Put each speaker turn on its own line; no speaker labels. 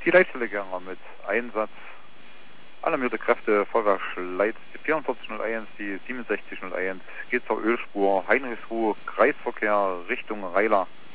Die Leitstelle Gera mit Einsatz alarmierte Kräfte, Feuerwehrschleit 4401, die 6701 geht zur Ölspur, Heinrichsruhe, Kreisverkehr Richtung Reiler.